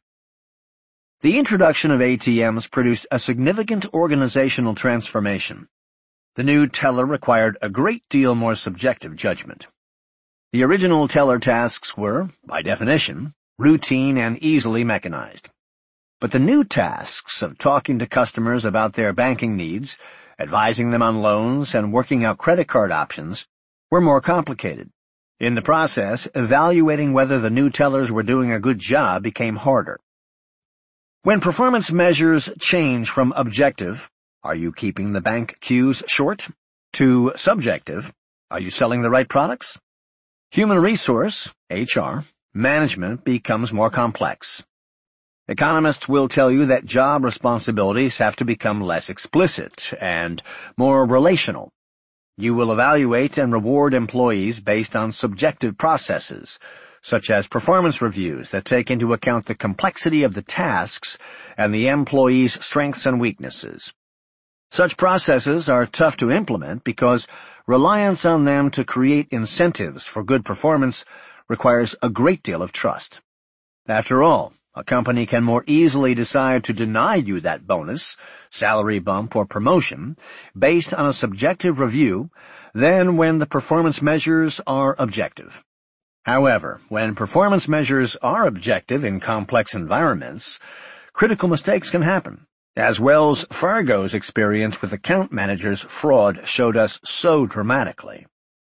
The introduction of A T Ms produced a significant organizational transformation. The new teller required a great deal more subjective judgment. The original teller tasks were, by definition, routine and easily mechanized. But the new tasks of talking to customers about their banking needs, advising them on loans, and working out credit card options were more complicated. In the process, evaluating whether the new tellers were doing a good job became harder. When performance measures change from objective, are you keeping the bank queues short, to subjective, are you selling the right products? Human resource, H R, management becomes more complex. Economists will tell you that job responsibilities have to become less explicit and more relational. You will evaluate and reward employees based on subjective processes, such as performance reviews that take into account the complexity of the tasks and the employee's strengths and weaknesses. Such processes are tough to implement because reliance on them to create incentives for good performance requires a great deal of trust. After all, a company can more easily decide to deny you that bonus, salary bump, or promotion based on a subjective review than when the performance measures are objective. However, when performance measures are objective in complex environments, critical mistakes can happen, as Wells Fargo's experience with account managers' fraud showed us so dramatically.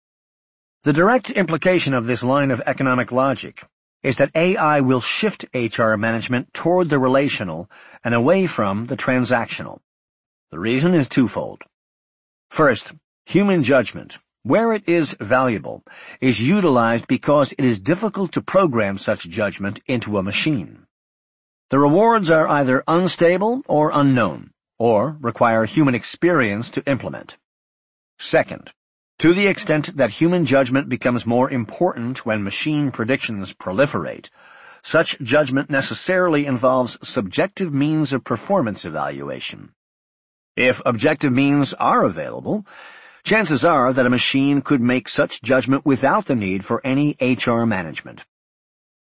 The direct implication of this line of economic logic is that A I will shift H R management toward the relational and away from the transactional. The reason is twofold. First, human judgment, where it is valuable, is utilized because it is difficult to program such judgment into a machine. The rewards are either unstable or unknown, or require human experience to implement. Second, to the extent that human judgment becomes more important when machine predictions proliferate, such judgment necessarily involves subjective means of performance evaluation. If objective means are available, chances are that a machine could make such judgment without the need for any H R management.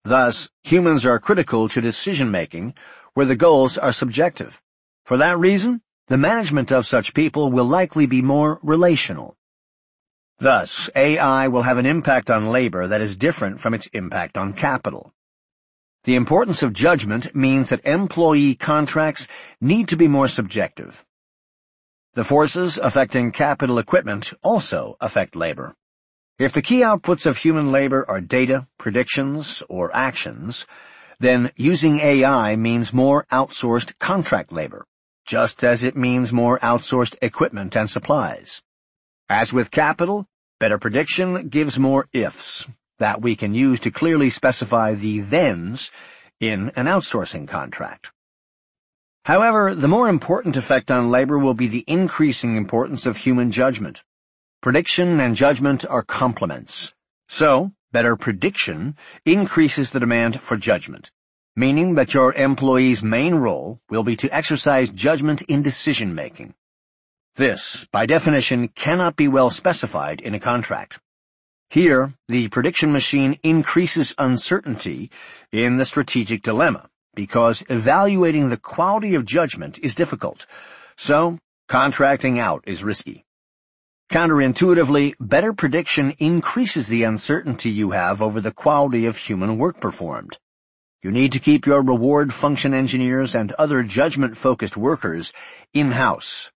Thus, humans are critical to decision-making where the goals are subjective. For that reason, the management of such people will likely be more relational. Thus, A I will have an impact on labor that is different from its impact on capital. The importance of judgment means that employee contracts need to be more subjective. The forces affecting capital equipment also affect labor. If the key outputs of human labor are data, predictions, or actions, then using A I means more outsourced contract labor, just as it means more outsourced equipment and supplies. As with capital, better prediction gives more ifs that we can use to clearly specify the thens in an outsourcing contract. However, the more important effect on labor will be the increasing importance of human judgment. Prediction and judgment are complements. So, better prediction increases the demand for judgment, meaning that your employee's main role will be to exercise judgment in decision-making. This, by definition, cannot be well specified in a contract. Here, the prediction machine increases uncertainty in the strategic dilemma, because evaluating the quality of judgment is difficult, so contracting out is risky. Counterintuitively, better prediction increases the uncertainty you have over the quality of human work performed. You need to keep your reward function engineers and other judgment-focused workers in-house.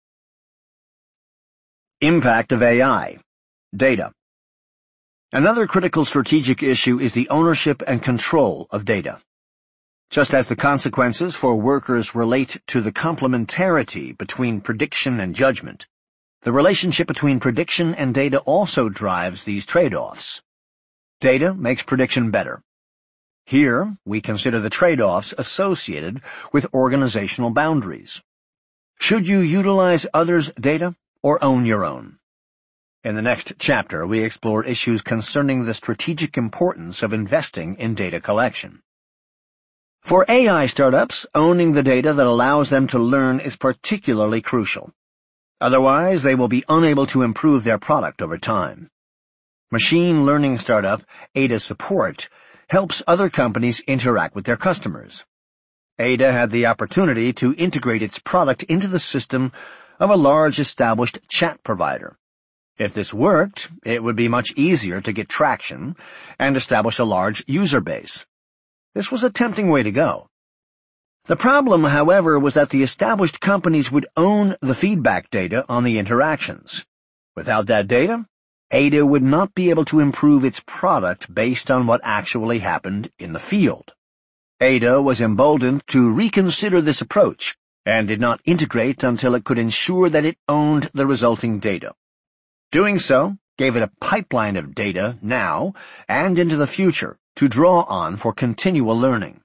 Impact of A I. Data. Another critical strategic issue is the ownership and control of data. Just as the consequences for workers relate to the complementarity between prediction and judgment, the relationship between prediction and data also drives these trade-offs. Data makes prediction better. Here, we consider the trade-offs associated with organizational boundaries. Should you utilize others' data or own your own? In the next chapter, we explore issues concerning the strategic importance of investing in data collection. For A I startups, owning the data that allows them to learn is particularly crucial. Otherwise, they will be unable to improve their product over time. Machine learning startup Ada Support helps other companies interact with their customers. Ada had the opportunity to integrate its product into the system of a large established chat provider. If this worked, it would be much easier to get traction and establish a large user base. This was a tempting way to go. The problem, however, was that the established companies would own the feedback data on the interactions. Without that data, Ada would not be able to improve its product based on what actually happened in the field. Ada was emboldened to reconsider this approach and did not integrate until it could ensure that it owned the resulting data. Doing so gave it a pipeline of data now and into the future to draw on for continual learning.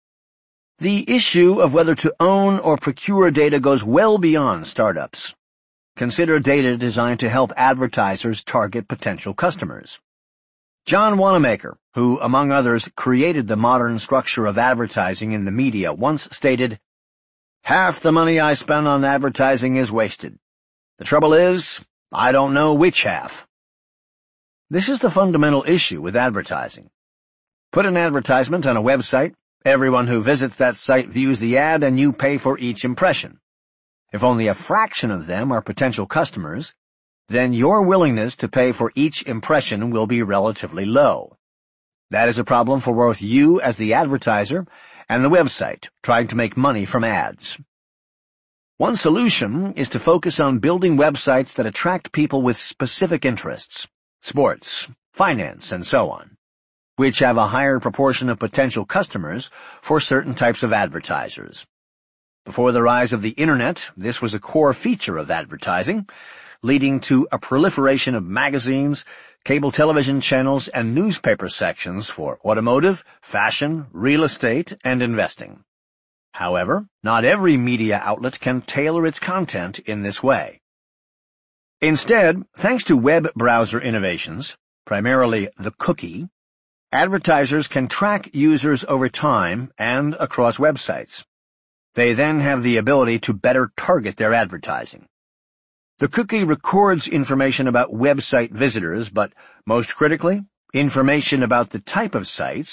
The issue of whether to own or procure data goes well beyond startups. Consider data designed to help advertisers target potential customers. John Wanamaker, who, among others, created the modern structure of advertising in the media, once stated, "Half the money I spend on advertising is wasted. The trouble is, I don't know which half." This is the fundamental issue with advertising. Put an advertisement on a website, everyone who visits that site views the ad, and you pay for each impression. If only a fraction of them are potential customers, then your willingness to pay for each impression will be relatively low. That is a problem for both you as the advertiser and the website trying to make money from ads. One solution is to focus on building websites that attract people with specific interests, sports, finance, and so on, which have a higher proportion of potential customers for certain types of advertisers. Before the rise of the Internet, this was a core feature of advertising, leading to a proliferation of magazines, cable television channels, and newspaper sections for automotive, fashion, real estate, and investing. However, not every media outlet can tailor its content in this way. Instead, thanks to web browser innovations, primarily the cookie, advertisers can track users over time and across websites. They then have the ability to better target their advertising. The cookie records information about website visitors, but most critically, information about the type of sites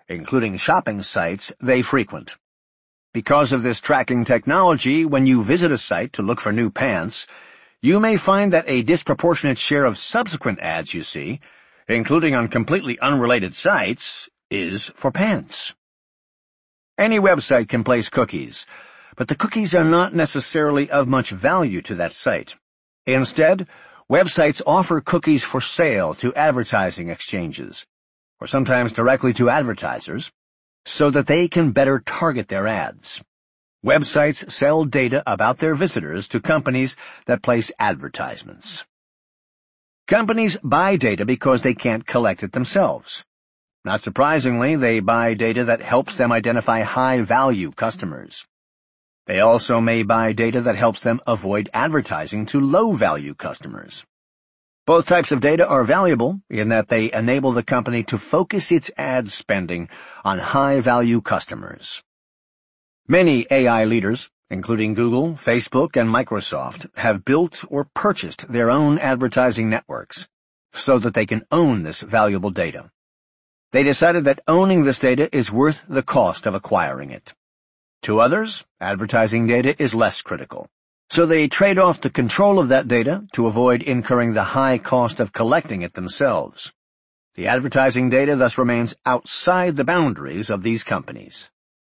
including shopping sites they frequent. Because of this tracking technology, when you visit a site to look for new pants, you may find that a disproportionate share of subsequent ads you see, including on completely unrelated sites, is for pants. Any website can place cookies, but the cookies are not necessarily of much value to that site. Instead, websites offer cookies for sale to advertising exchanges, or sometimes directly to advertisers, so that they can better target their ads. Websites sell data about their visitors to companies that place advertisements. Companies buy data because they can't collect it themselves. Not surprisingly, they buy data that helps them identify high-value customers. They also may buy data that helps them avoid advertising to low-value customers. Both types of data are valuable in that they enable the company to focus its ad spending on high-value customers. Many A I leaders, including Google, Facebook, and Microsoft, have built or purchased their own advertising networks so that they can own this valuable data. They decided that owning this data is worth the cost of acquiring it. To others, advertising data is less critical, so they trade off the control of that data to avoid incurring the high cost of collecting it themselves. The advertising data thus remains outside the boundaries of these companies.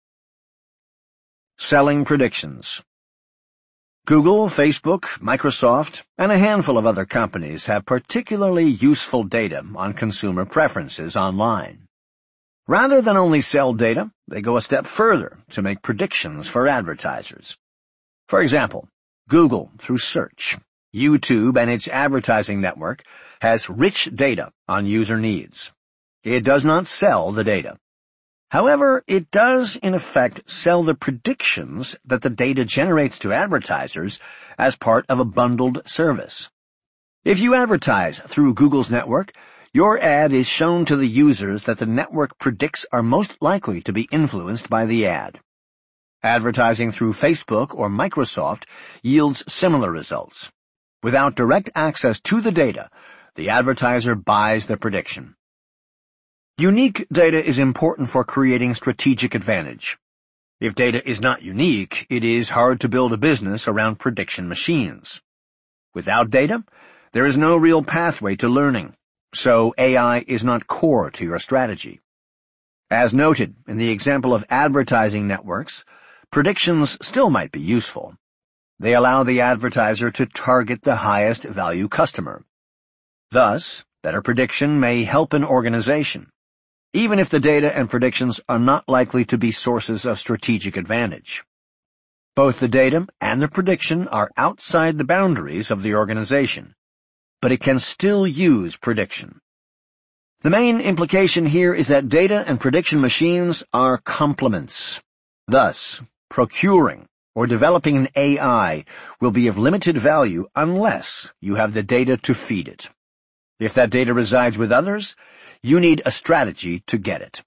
Selling predictions. Google, Facebook, Microsoft, and a handful of other companies have particularly useful data on consumer preferences online. Rather than only sell data, they go a step further to make predictions for advertisers. For example, Google, through search, YouTube, and its advertising network, has rich data on user needs. It does not sell the data. However, it does, in effect, sell the predictions that the data generates to advertisers as part of a bundled service. If you advertise through Google's network, your ad is shown to the users that the network predicts are most likely to be influenced by the ad. Advertising through Facebook or Microsoft yields similar results. Without direct access to the data, the advertiser buys the prediction. Unique data is important for creating strategic advantage. If data is not unique, it is hard to build a business around prediction machines. Without data, there is no real pathway to learning, so A I is not core to your strategy. As noted in the example of advertising networks, predictions still might be useful. They allow the advertiser to target the highest value customer. Thus, better prediction may help an organization, even if the data and predictions are not likely to be sources of strategic advantage. Both the data and the prediction are outside the boundaries of the organization, but it can still use prediction. The main implication here is that data and prediction machines are complements. Thus, procuring or developing an A I will be of limited value unless you have the data to feed it. If that data resides with others, you need a strategy to get it.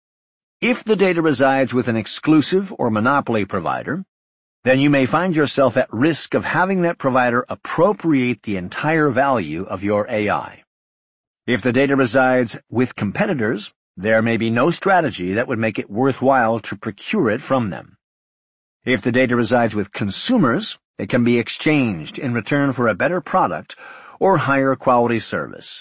If the data resides with an exclusive or monopoly provider, then you may find yourself at risk of having that provider appropriate the entire value of your A I. If the data resides with competitors, there may be no strategy that would make it worthwhile to procure it from them. If the data resides with consumers, it can be exchanged in return for a better product or higher quality service.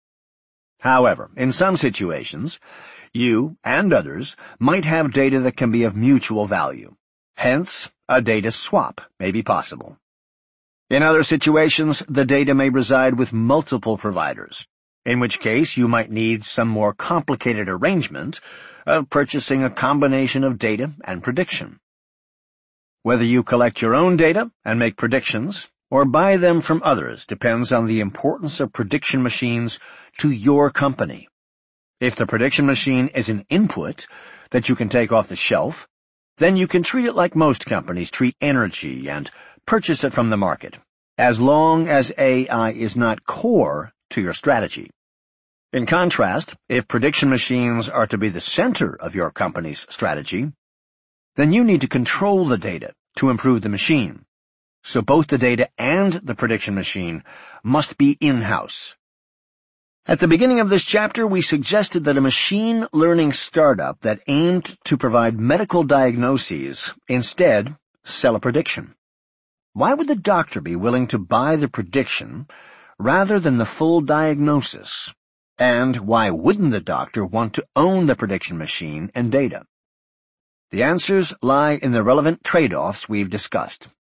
However, in some situations, you and others might have data that can be of mutual value. Hence, a data swap may be possible. In other situations, the data may reside with multiple providers, in which case you might need some more complicated arrangement of purchasing a combination of data and prediction. Whether you collect your own data and make predictions, or buy them from others depends on the importance of prediction machines to your company. If the prediction machine is an input that you can take off the shelf, then you can treat it like most companies treat energy and purchase it from the market, as long as A I is not core to your strategy. In contrast, if prediction machines are to be the center of your company's strategy, then you need to control the data to improve the machine. So both the data and the prediction machine must be in-house. At the beginning of this chapter, we suggested that a machine learning startup that aimed to provide medical diagnoses instead sell a prediction. Why would the doctor be willing to buy the prediction rather than the full diagnosis? And why wouldn't the doctor want to own the prediction machine and data? The answers lie in the relevant trade-offs we've discussed.